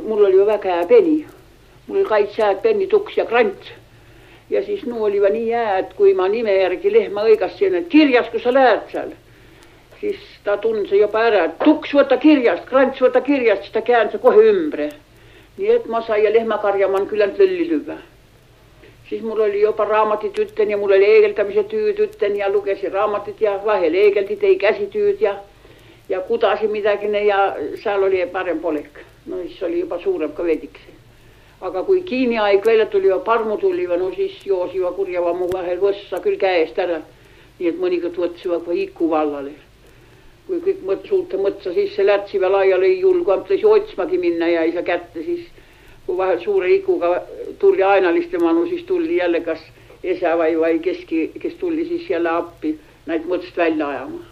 mul oli ju väga hää peni. Mul oli kaitse hääd penni, tuks ja krants. Ja siis nu oli nii hää, et kui ma nime järgi lehma õigasin, et kirjas, kui sa lähed seal, siis ta tundis juba ära, et tuks võta kirjast, krants võta kirjast, siis ta käänse kohe ümbre. Nii et ma sai ja lehmakarjaman küllalt lölli lüva. Siis mul oli juba raamatit ütten ja mul oli eegeldamise tüüd ütten ja lugesin raamatit ja vahel eegeldi, tei käsitüüd ja kudasi midagi ja seal oli parem polek. No siis oli juba suurem ka vedikse. Aga kui kiini aeg välja tuli ja parmu tuli, no siis joosi ja kurjava mu vahel võssa küll käest ära. Nii et mõnikord võtsiva kui iku vallale. Kui kõik suulte mõtsa sisse lätsiva laiale ei julgu, amtlasi otsmagi minna ja ei saa kätte, siis kui vahel suure ikuga tuli ainaliste manu, siis tuli jälle kas esa vai keski, kes tuli siis jälle appi näid mõtst välja ajama.